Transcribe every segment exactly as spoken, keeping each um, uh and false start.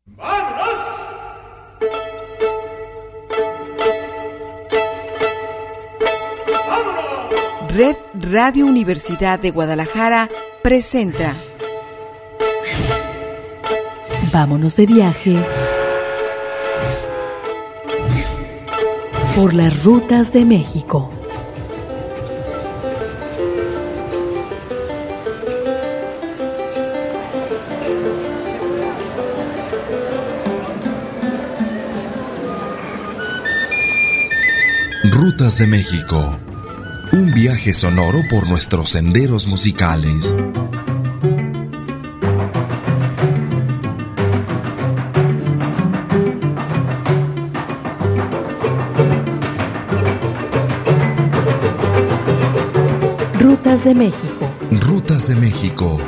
¡Vámonos! ¡Vámonos! Red Radio Universidad de Guadalajara presenta Vámonos de viaje por las rutas de México. Rutas de México, un viaje sonoro por nuestros senderos musicales. Rutas de México. Rutas de México.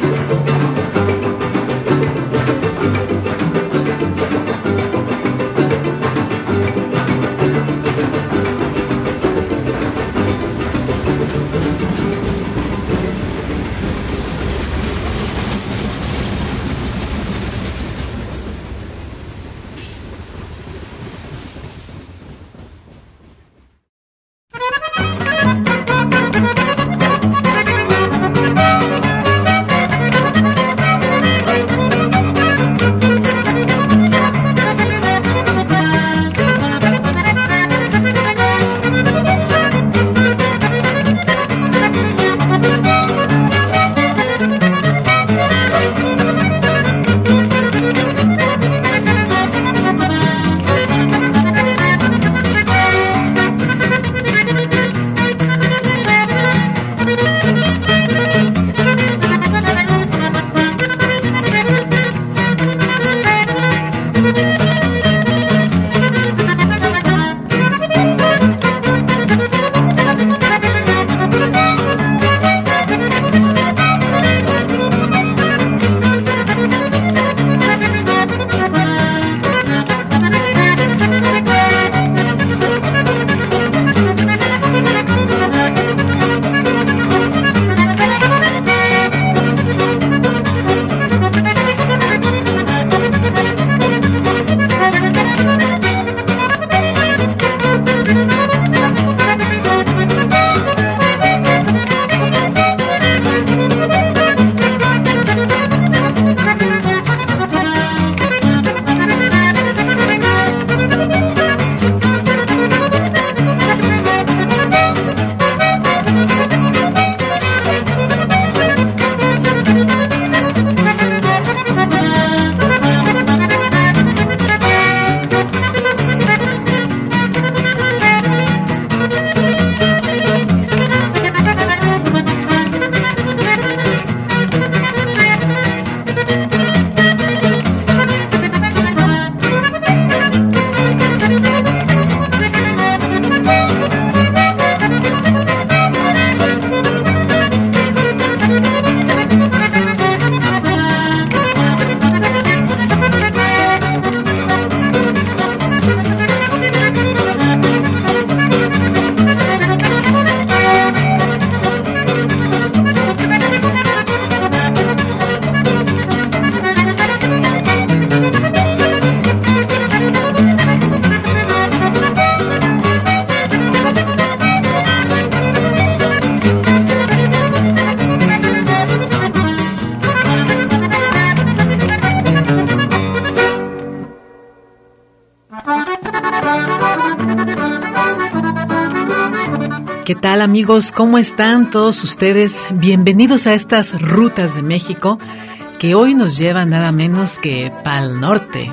¿Qué tal, amigos? ¿Cómo están todos ustedes? Bienvenidos a estas rutas de México que hoy nos llevan nada menos que pa'l norte.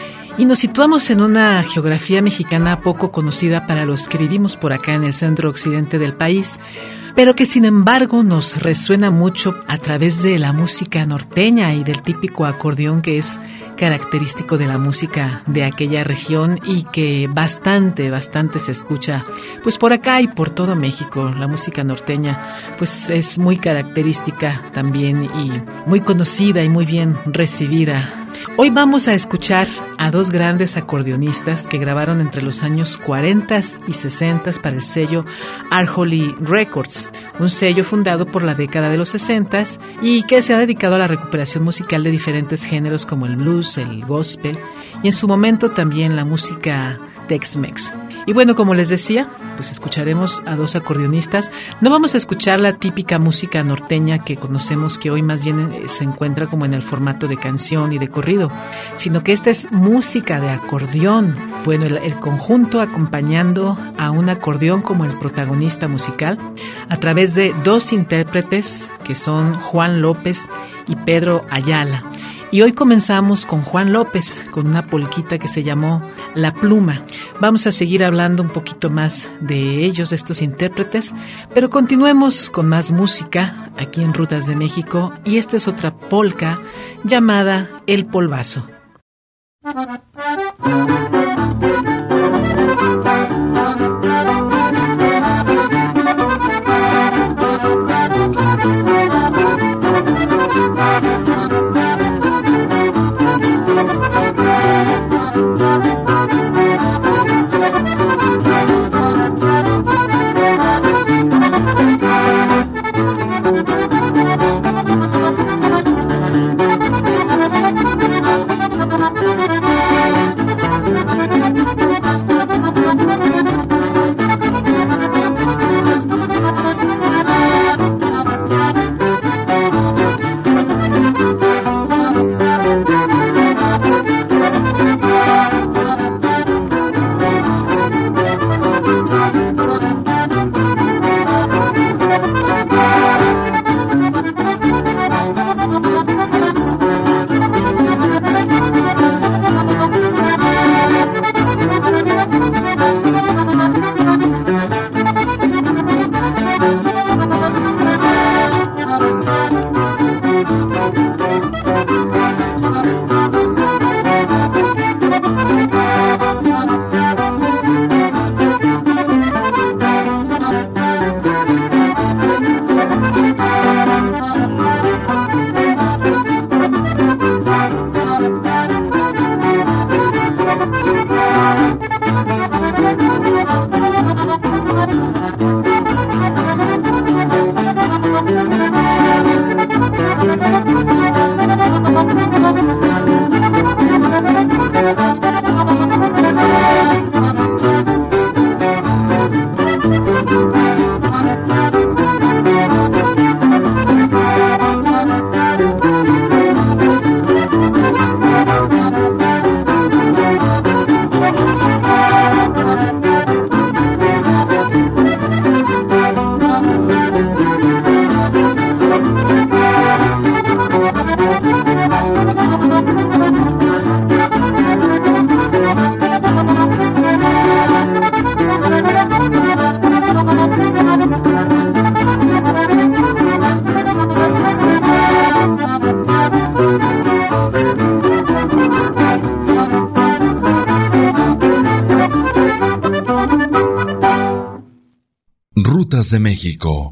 Y nos situamos en una geografía mexicana poco conocida para los que vivimos por acá en el centro occidente del país, pero que sin embargo nos resuena mucho a través de la música norteña y del típico acordeón que es característico de la música de aquella región y que bastante, bastante se escucha pues por acá y por todo México. La música norteña pues es muy característica también y muy conocida y muy bien recibida. Hoy vamos a escuchar a dos grandes acordeonistas que grabaron entre los años cuarenta y sesenta para el sello Arhoolie Records, un sello fundado por la década de los sesenta y que se ha dedicado a la recuperación musical de diferentes géneros como el blues, el gospel y en su momento también la música Tex-Mex. Y bueno, como les decía, pues escucharemos a dos acordeonistas. No vamos a escuchar la típica música norteña que conocemos, que hoy más bien se encuentra como en el formato de canción y de corrido, sino que esta es música de acordeón. Bueno, el, el conjunto acompañando a un acordeón como el protagonista musical a través de dos intérpretes que son Juan López y Pedro Ayala. Y hoy comenzamos con Juan López, con una polquita que se llamó La Pluma. Vamos a seguir hablando un poquito más de ellos, de estos intérpretes, pero continuemos con más música aquí en Rutas de México, y esta es otra polca llamada El Polvazo. Rutas de México.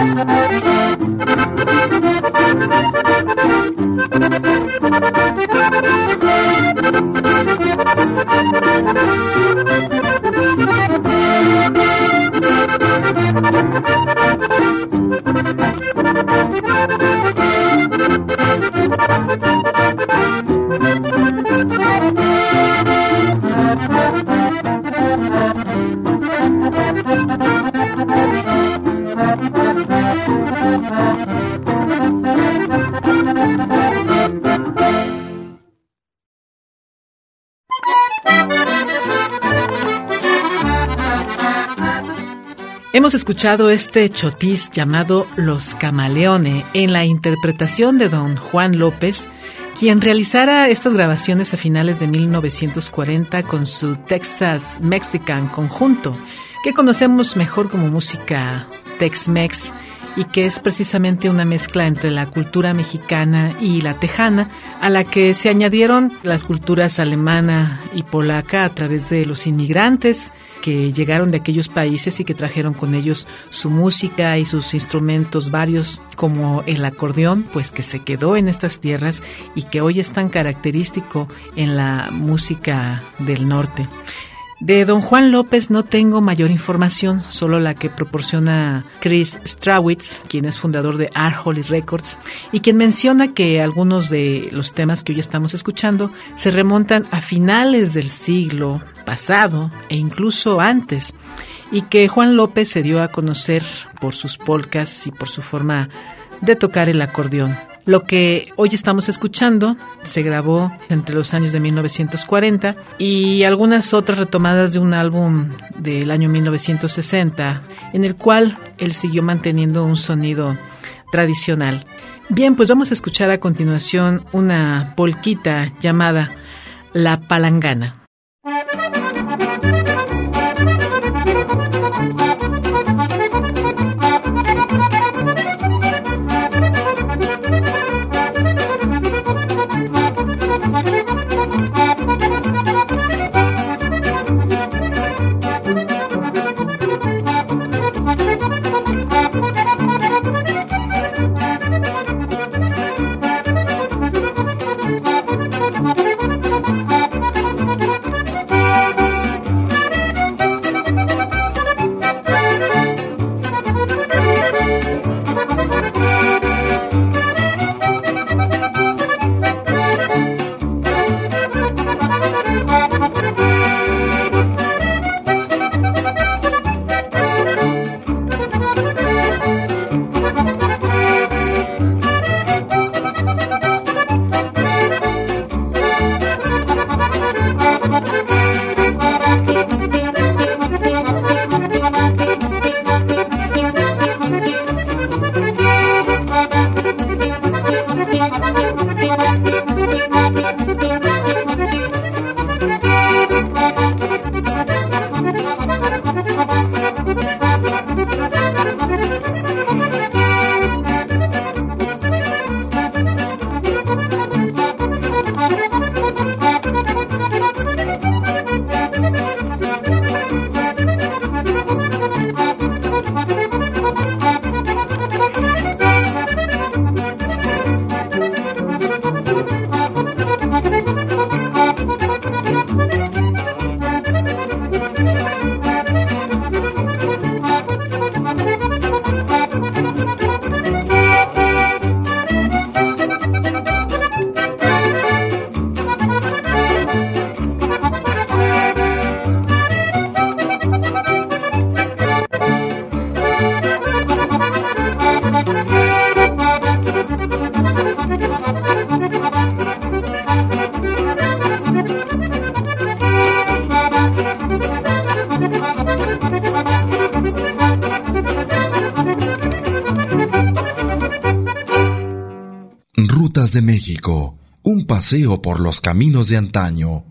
Hemos escuchado este chotis llamado Los Camaleone en la interpretación de don Juan López, quien realizara estas grabaciones a finales de mil novecientos cuarenta con su Texas Mexican Conjunto, que conocemos mejor como música Tex-Mex y que es precisamente una mezcla entre la cultura mexicana y la tejana, a la que se añadieron las culturas alemana y polaca a través de los inmigrantes que llegaron de aquellos países y que trajeron con ellos su música y sus instrumentos varios, como el acordeón, pues que se quedó en estas tierras y que hoy es tan característico en la música del norte. De don Juan López no tengo mayor información, solo la que proporciona Chris Strawitz, quien es fundador de Art Holy Records, y quien menciona que algunos de los temas que hoy estamos escuchando se remontan a finales del siglo pasado e incluso antes, y que Juan López se dio a conocer por sus polcas y por su forma de tocar el acordeón. Lo que hoy estamos escuchando se grabó entre los años de mil novecientos cuarenta y algunas otras retomadas de un álbum del año mil novecientos sesenta, en el cual él siguió manteniendo un sonido tradicional. Bien, pues vamos a escuchar a continuación una polquita llamada La Palangana. Rutas de México, un paseo por los caminos de antaño.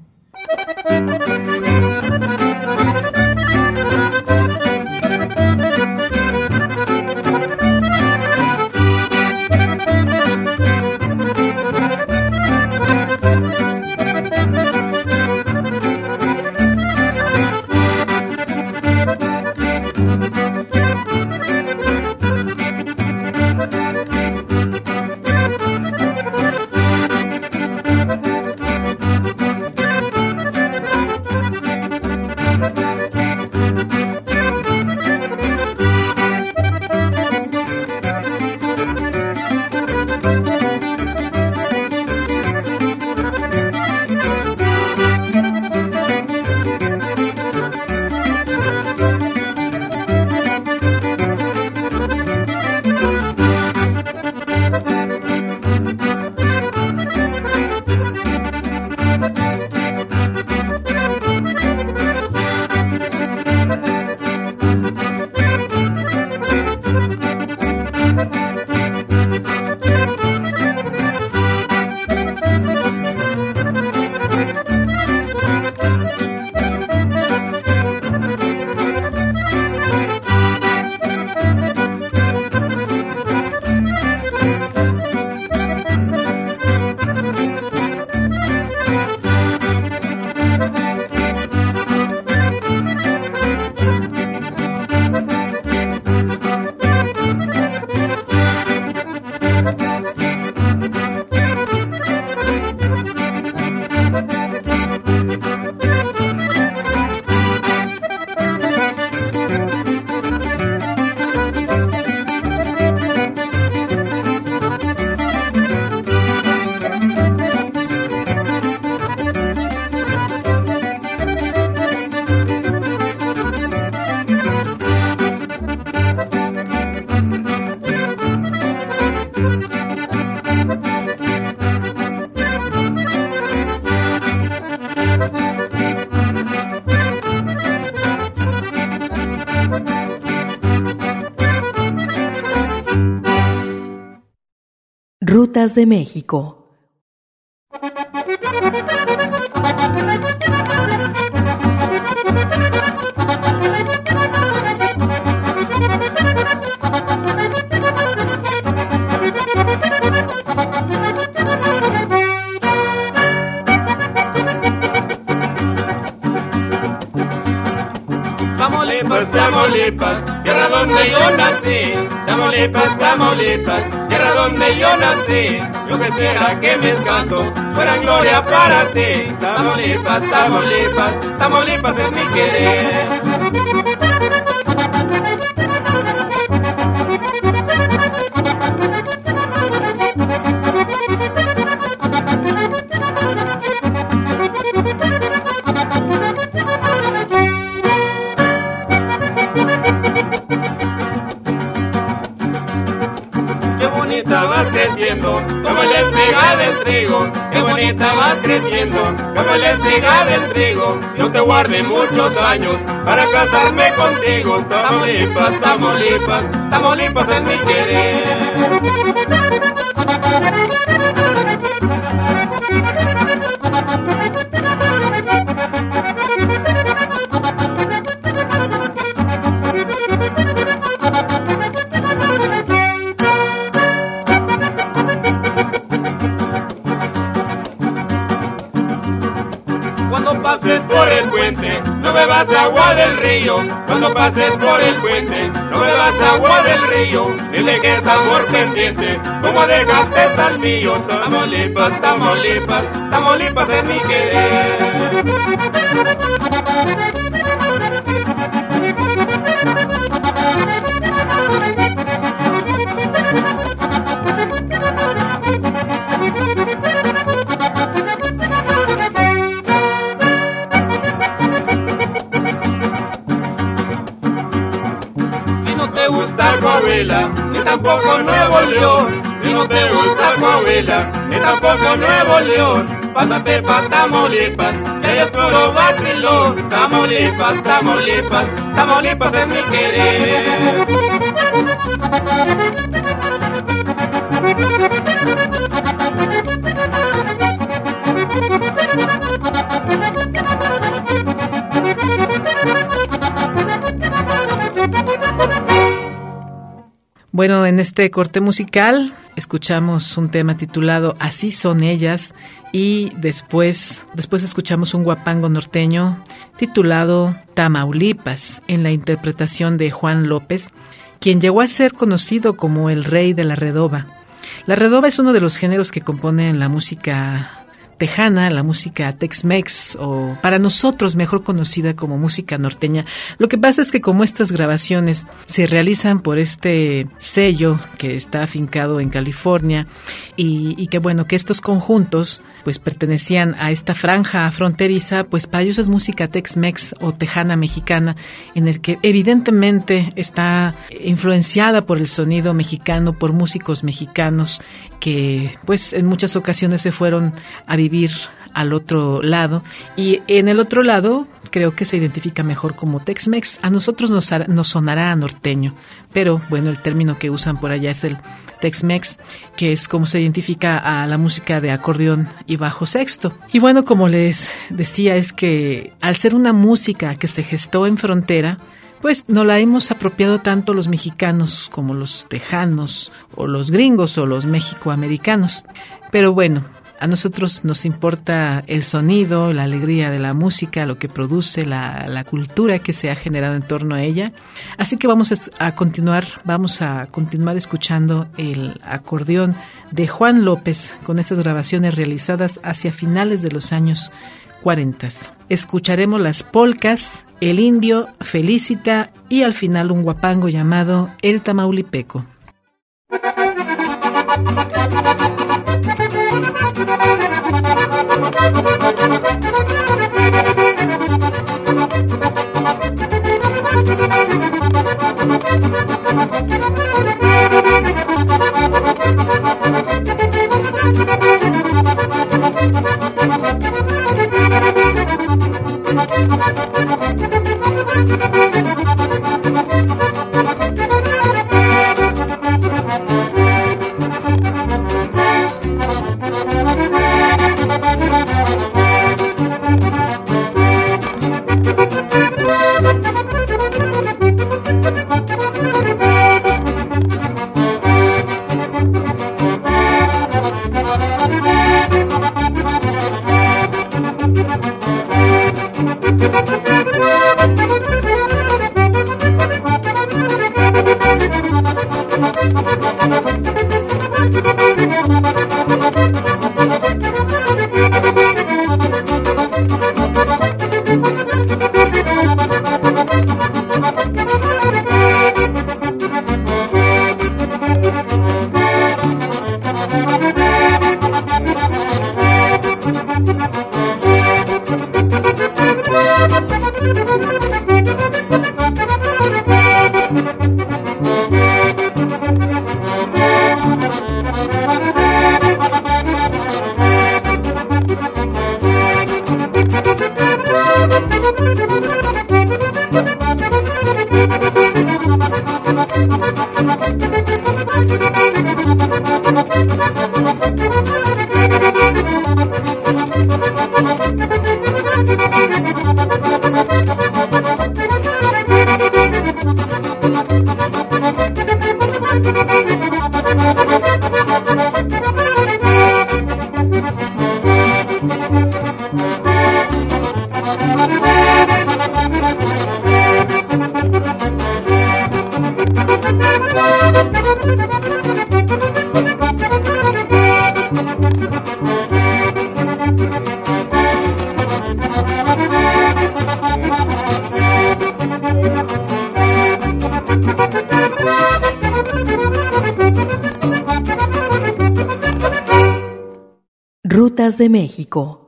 Rutas de México. Tamaulipas, Tamaulipas, tierra donde yo nací. Tamaulipas, Tamaulipas, tierra donde yo nací. Yo quisiera que mis cantos fueran gloria para ti. Tamaulipas, Tamaulipas, Tamaulipas es mi querer. Creciendo, como la espiga del trigo, qué bonita vas creciendo, como la espiga del trigo. Yo te guardé muchos años para casarme contigo. Tamaulipas, Tamaulipas, Tamaulipas es mi querer. Por el puente, no bebas agua del río. Cuando pases por el puente, no bebas agua del río. Ni dejes amor pendiente, como dejaste al mío. Tamaulipas, Tamaulipas, Tamaulipas es mi querer. Ni tampoco Nuevo León, si no te gusta Coahuila, ni tampoco Nuevo León, pásate pa' Tamaulipas, que ahí es puro vacilón. Tamaulipas, Tamaulipas, Tamaulipas es mi querer. Bueno, en este corte musical escuchamos un tema titulado Así son ellas y después, después escuchamos un guapango norteño titulado Tamaulipas en la interpretación de Juan López, quien llegó a ser conocido como el rey de la redoba. La redoba es uno de los géneros que componen la música tejana, la música Tex-Mex, o para nosotros mejor conocida como música norteña. Lo que pasa es que como estas grabaciones se realizan por este sello que está afincado en California y, y que bueno, que estos conjuntos pues pertenecían a esta franja fronteriza, pues para ellos es música Tex-Mex o tejana mexicana, en el que evidentemente está influenciada por el sonido mexicano, por músicos mexicanos que pues en muchas ocasiones se fueron a vivir al otro lado, y en el otro lado creo que se identifica mejor como Tex-Mex. A nosotros nos, hará, nos sonará a norteño, pero bueno, el término que usan por allá es el Tex-Mex, que es como se identifica a la música de acordeón y bajo sexto. Y bueno, como les decía, es que al ser una música que se gestó en frontera, pues no la hemos apropiado tanto los mexicanos como los tejanos o los gringos o los mexicoamericanos. Pero bueno, a nosotros nos importa el sonido, la alegría de la música, lo que produce, la, la cultura que se ha generado en torno a ella. Así que vamos a continuar, vamos a continuar escuchando el acordeón de Juan López con estas grabaciones realizadas hacia finales de los años cuarenta. Escucharemos las polcas, el indio, Felicita y al final un guapango llamado El Tamaulipeco. Rutas de México.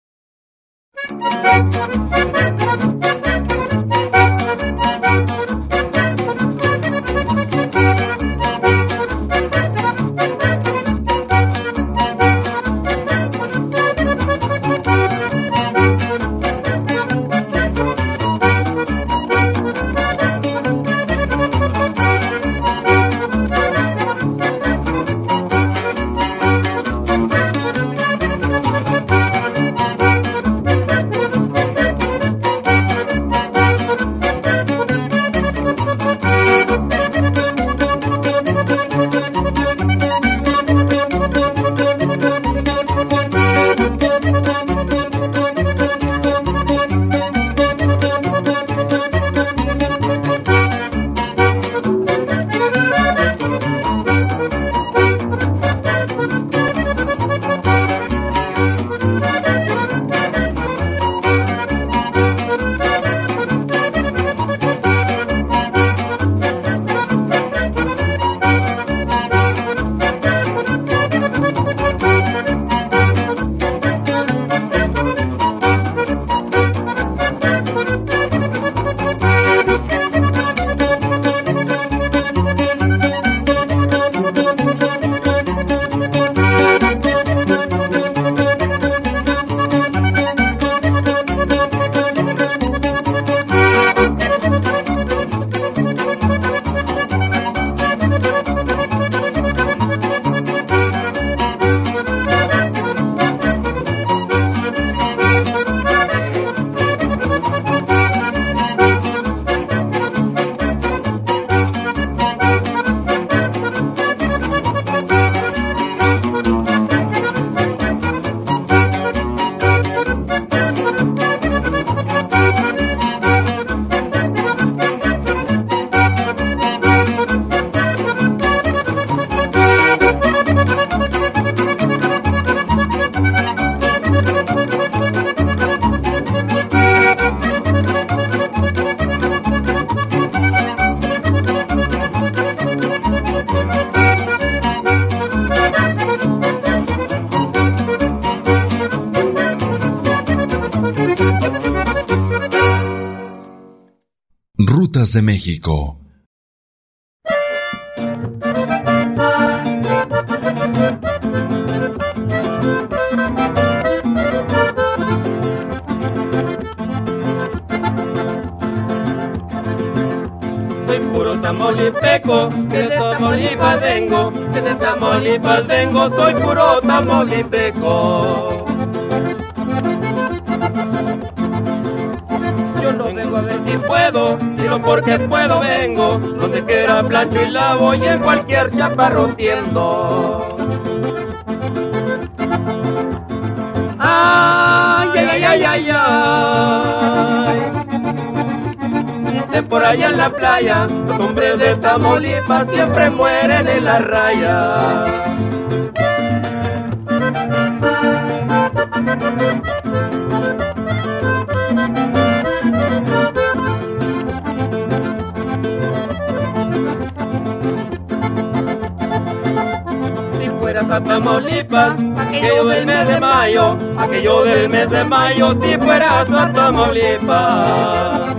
Rutas de México. Soy puro tamaulipeco, que de Tamaulipas vengo, que de Tamaulipas vengo, soy puro tamaulipeco. Yo no vengo a ver si puedo, sino porque puedo vengo, donde quiera plancho y lavo y en cualquier chaparro tiendo. Ay, ay, ay, ay, ay, ay. Dicen por allá en la playa, los hombres de Tamaulipas siempre mueren en la raya. Si fueras a Tamaulipas, aquello del mes de mayo, aquello del mes de mayo, si fueras a Tamaulipas.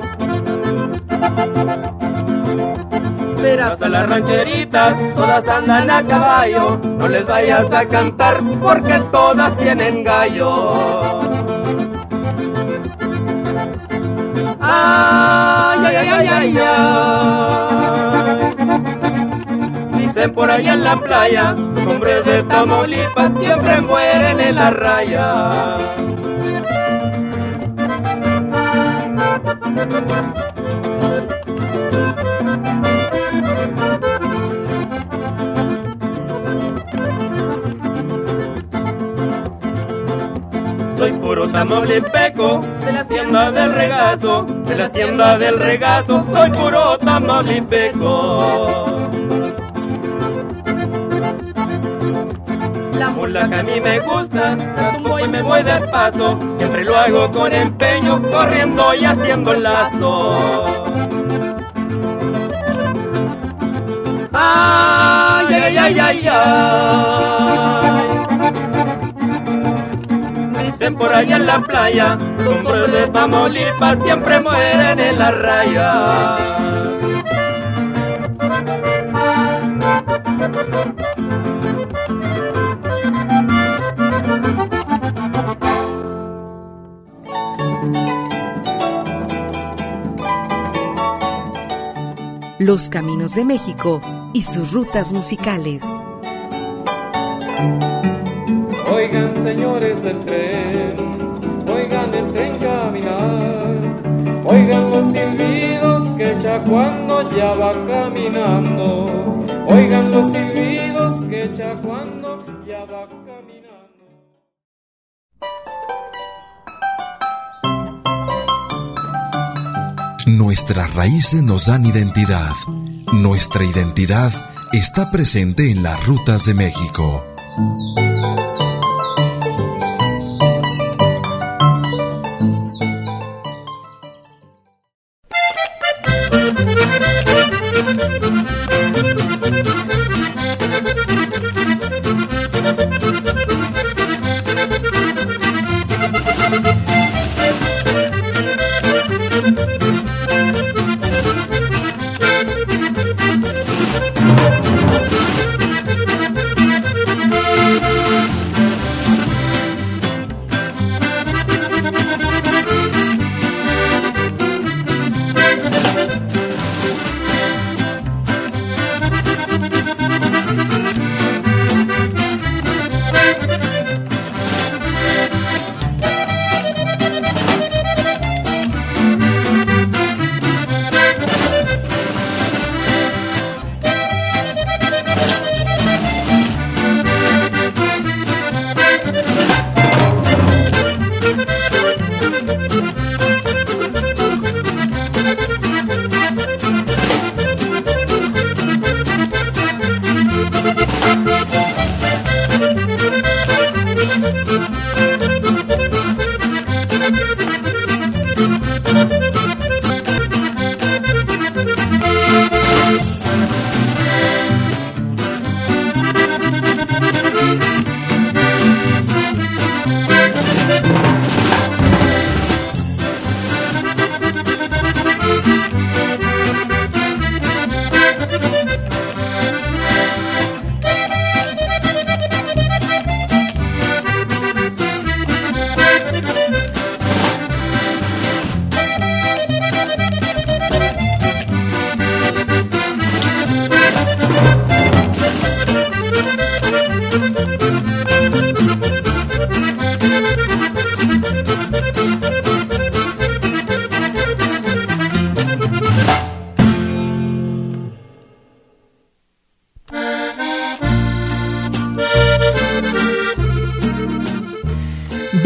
Verás a las rancheritas, todas andan a caballo, no les vayas a cantar porque todas tienen gallo. Ay, ay, ay, ay, ay, ay. Dicen por allá en la playa, los hombres de Tamaulipas siempre mueren en la raya. Soy puro tamaulipeco, de la hacienda del regazo, de la hacienda del regazo, soy puro tamaulipeco. La mula que a mí me gusta, la tumbo y me voy de paso, siempre lo hago con empeño, corriendo y haciendo el lazo. Ay, ay, ay, ay, ay. Dicen por allá en la playa, los hombres de Tamaulipas siempre mueren en la raya. Los caminos de México y sus rutas musicales. Oigan, señores del tren, oigan el tren caminar, oigan los silbidos que echa cuando ya va caminando, oigan los silbidos que echa cuando ya va caminando. Nuestras raíces nos dan identidad. Nuestra identidad está presente en las rutas de México.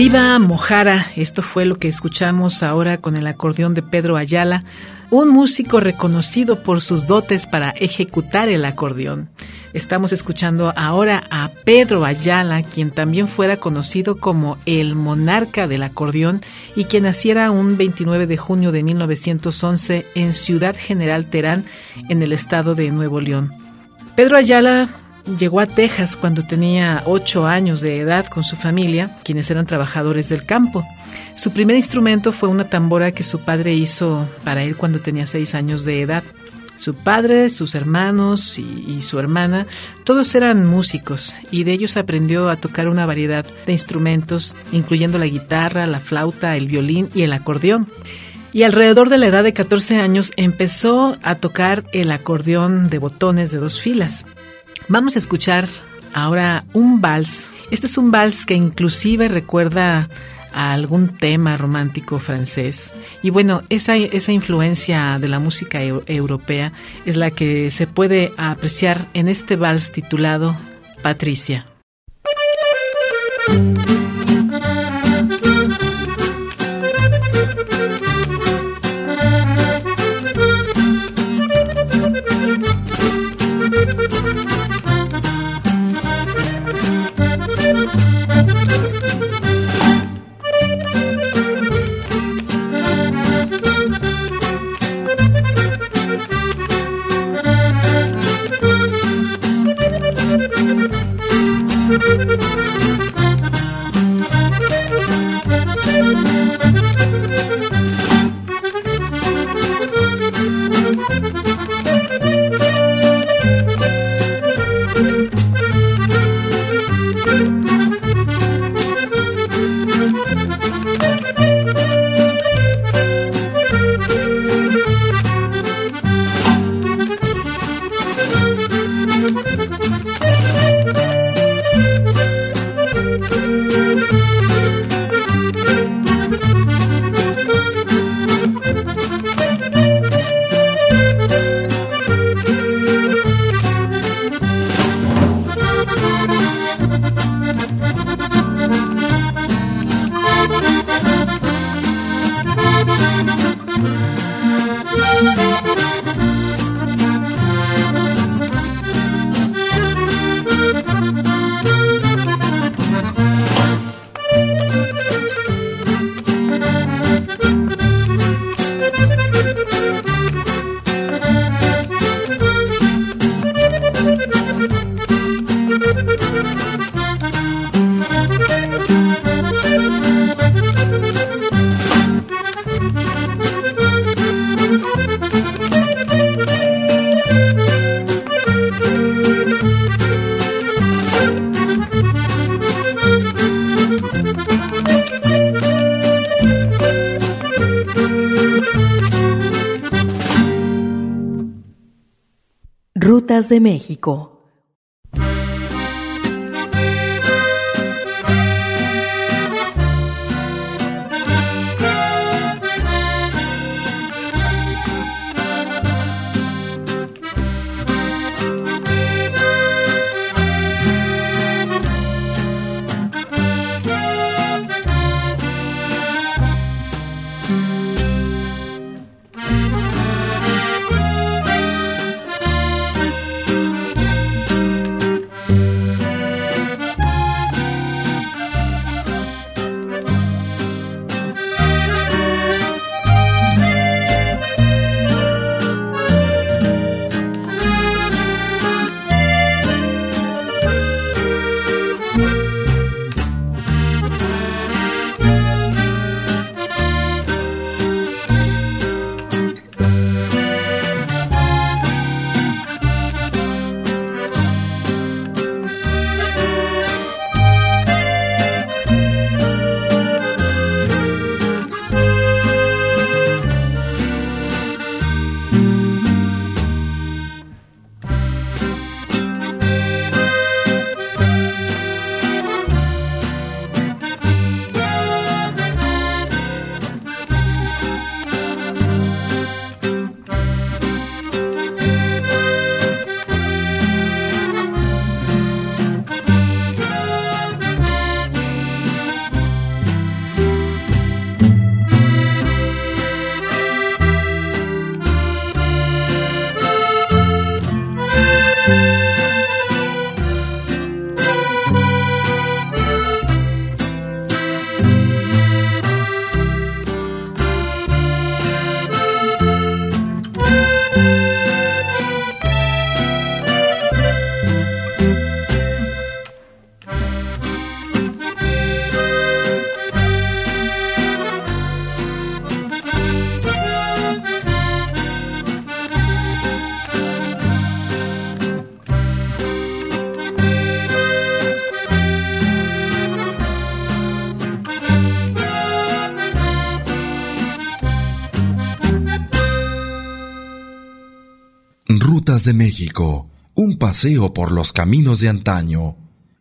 Viva Mojara, esto fue lo que escuchamos ahora con el acordeón de Pedro Ayala, un músico reconocido por sus dotes para ejecutar el acordeón. Estamos escuchando ahora a Pedro Ayala, quien también fuera conocido como el monarca del acordeón y quien naciera un veintinueve de junio de mil novecientos once en Ciudad General Terán, en el estado de Nuevo León. Pedro Ayala llegó a Texas cuando tenía ocho años de edad con su familia, quienes eran trabajadores del campo. Su primer instrumento fue una tambora que su padre hizo para él cuando tenía seis años de edad. Su padre, sus hermanos y, y su hermana, todos eran músicos, y de ellos aprendió a tocar una variedad de instrumentos, incluyendo la guitarra, la flauta, el violín y el acordeón. Y alrededor de la edad de catorce años empezó a tocar el acordeón de botones de dos filas. Vamos a escuchar ahora un vals. Este es un vals que inclusive recuerda a algún tema romántico francés. Y bueno, esa, esa influencia de la música eu- europea es la que se puede apreciar en este vals titulado Patricia. Rutas de México. Rutas de México, un paseo por los caminos de antaño.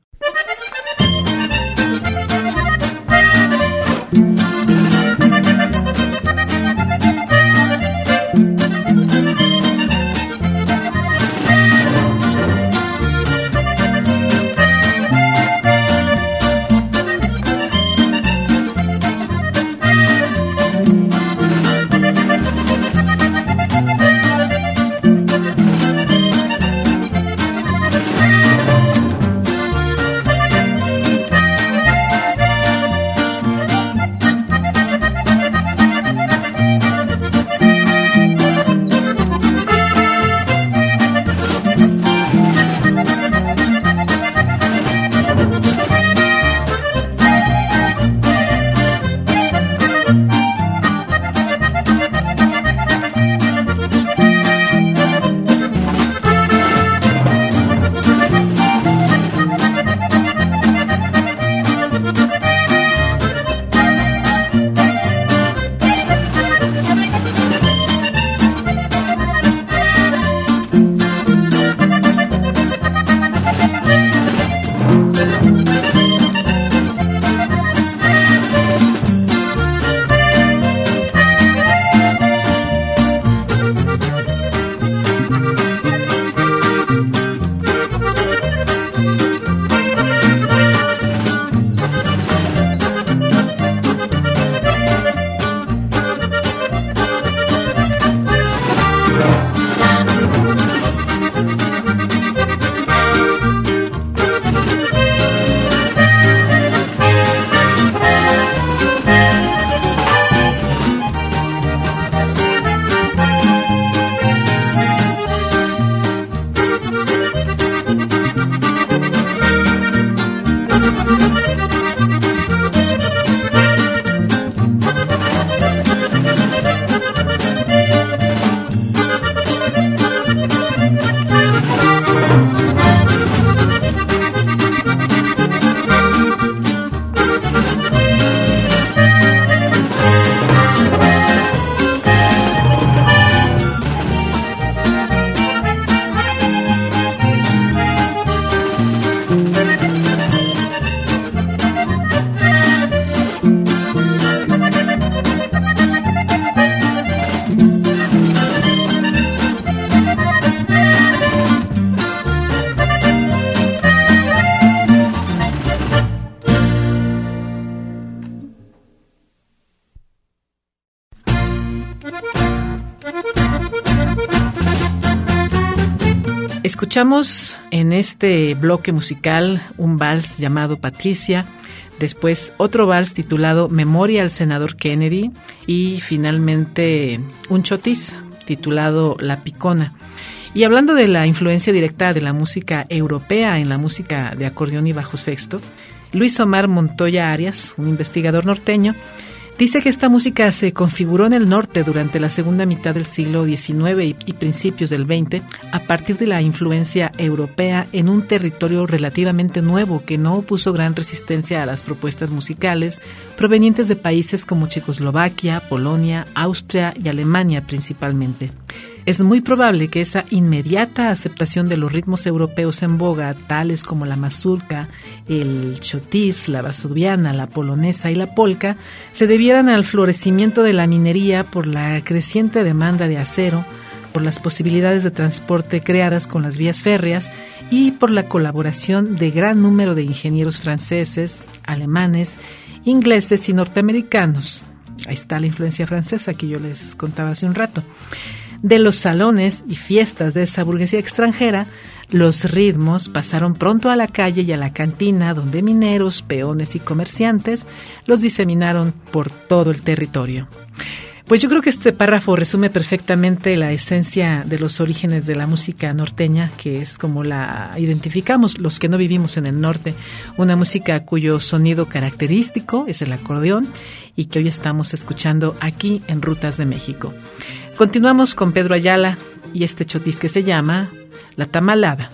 Escuchamos en este bloque musical un vals llamado Patricia, después otro vals titulado Memoria al senador Kennedy y finalmente un chotis titulado La Picona. Y hablando de la influencia directa de la música europea en la música de acordeón y bajo sexto, Luis Omar Montoya Arias, un investigador norteño, dice que esta música se configuró en el norte durante la segunda mitad del siglo diecinueve y, y principios del veinte a partir de la influencia europea en un territorio relativamente nuevo que no opuso gran resistencia a las propuestas musicales provenientes de países como Checoslovaquia, Polonia, Austria y Alemania principalmente. Es muy probable que esa inmediata aceptación de los ritmos europeos en boga, tales como la mazurca, el chotis, la vasoviana, la polonesa y la polka, se debieran al florecimiento de la minería por la creciente demanda de acero, por las posibilidades de transporte creadas con las vías férreas y por la colaboración de gran número de ingenieros franceses, alemanes, ingleses y norteamericanos. Ahí está la influencia francesa que yo les contaba hace un rato. De los salones y fiestas de esa burguesía extranjera, los ritmos pasaron pronto a la calle y a la cantina, donde mineros, peones y comerciantes los diseminaron por todo el territorio. Pues yo creo que este párrafo resume perfectamente la esencia de los orígenes de la música norteña, que es como la identificamos los que no vivimos en el norte, una música cuyo sonido característico es el acordeón y que hoy estamos escuchando aquí en Rutas de México. Continuamos con Pedro Ayala y este chotis que se llama La Tamalada.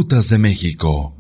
Rutas de México.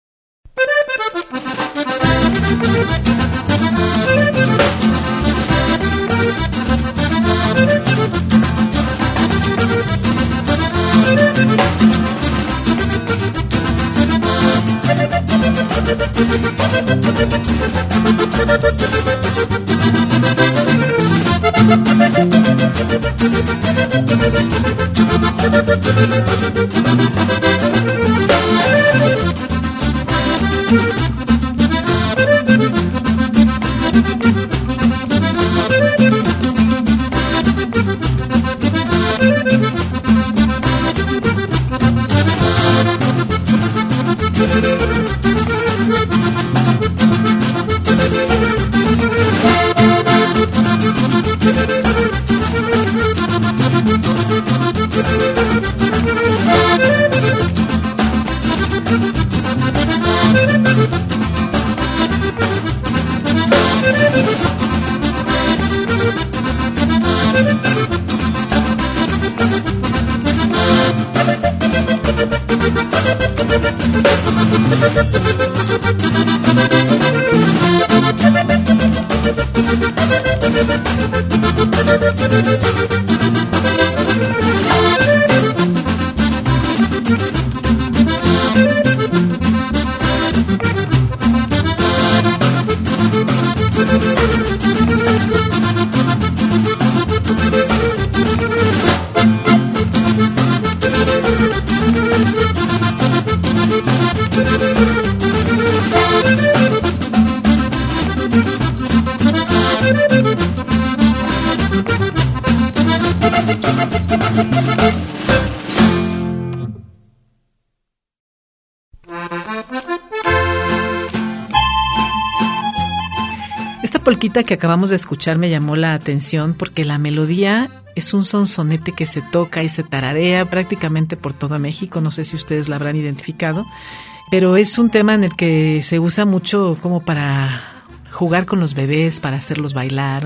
Esta polquita que acabamos de escuchar me llamó la atención porque la melodía es un sonsonete que se toca y se tararea prácticamente por todo México. No sé si ustedes la habrán identificado, pero es un tema en el que se usa mucho como para jugar con los bebés, para hacerlos bailar.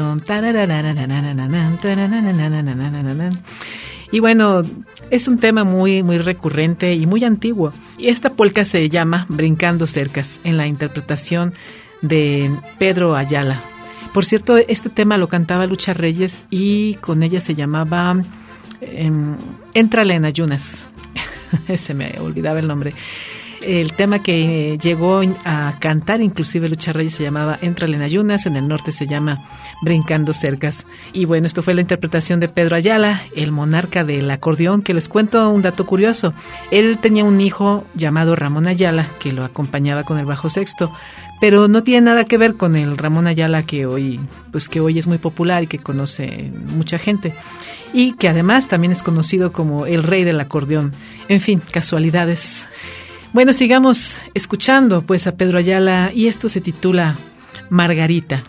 Y bueno, es un tema muy, muy recurrente y muy antiguo. Y esta polca se llama Brincando Cercas, en la interpretación de Pedro Ayala. Por cierto, este tema lo cantaba Lucha Reyes y con ella se llamaba eh, Éntrale en ayunas. Se me olvidaba el nombre. El tema que llegó a cantar inclusive Lucha Reyes se llamaba Éntrale en ayunas, en el norte se llama Brincando Cercas. Y bueno, esto fue la interpretación de Pedro Ayala, el monarca del acordeón, que les cuento un dato curioso. Él tenía un hijo llamado Ramón Ayala que lo acompañaba con el bajo sexto, pero no tiene nada que ver con el Ramón Ayala que hoy, pues que hoy es muy popular y que conoce mucha gente, y que además también es conocido como el rey del acordeón. En fin, casualidades. Bueno, sigamos escuchando pues a Pedro Ayala y esto se titula Margarita.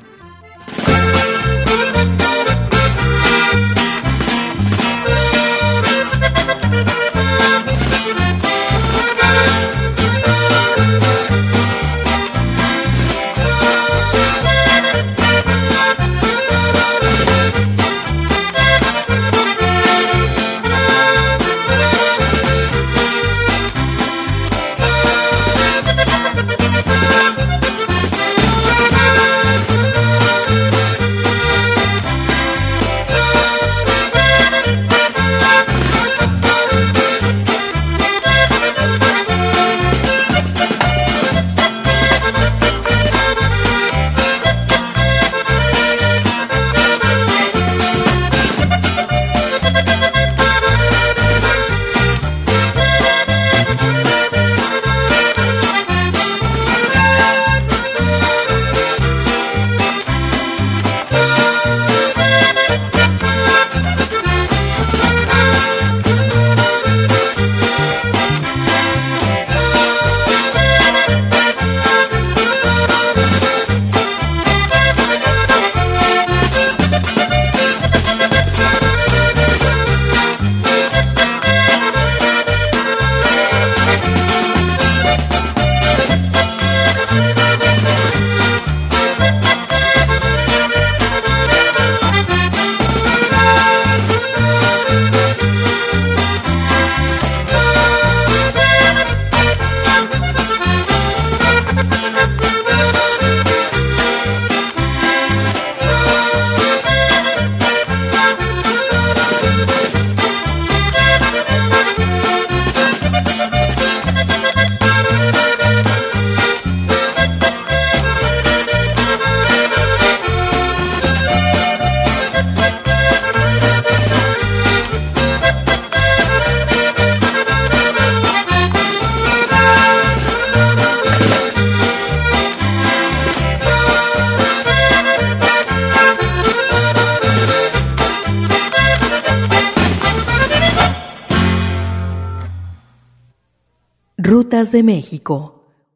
Rutas de México.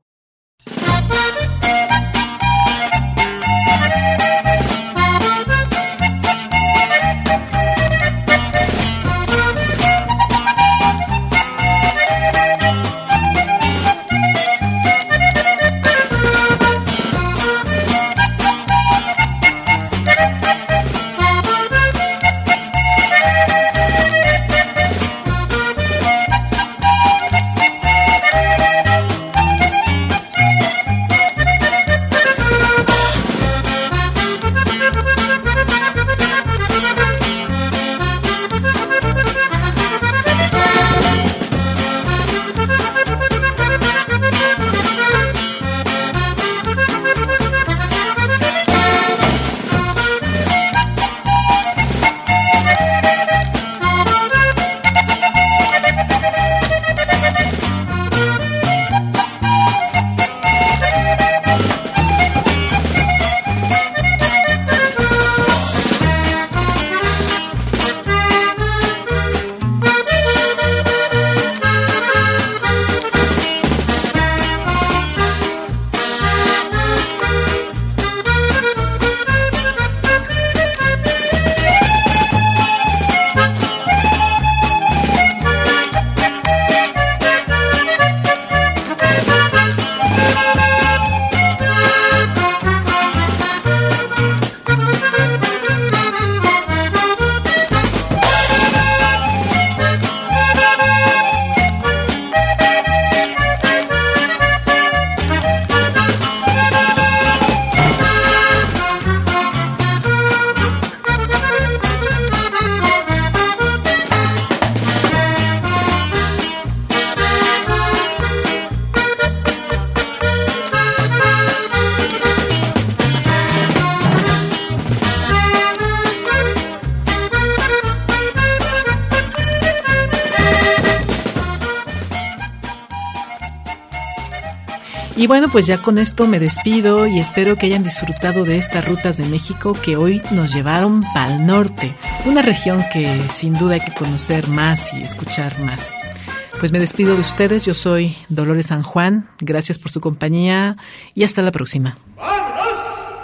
Y bueno, pues ya con esto me despido y espero que hayan disfrutado de estas rutas de México que hoy nos llevaron pa'l norte, una región que sin duda hay que conocer más y escuchar más. Pues me despido de ustedes, yo soy Dolores San Juan, gracias por su compañía y hasta la próxima. ¡Vámonos!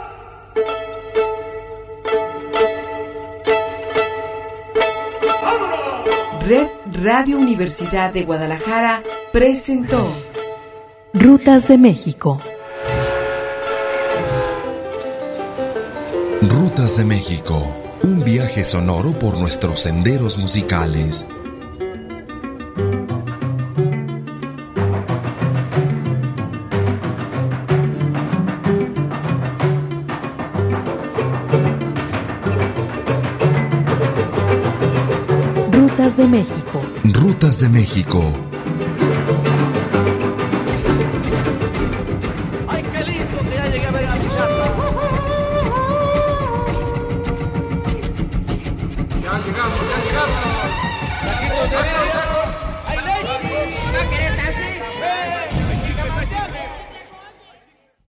Red Radio Universidad de Guadalajara presentó Rutas de México. Rutas de México, un viaje sonoro por nuestros senderos musicales. Rutas de México. Rutas de México.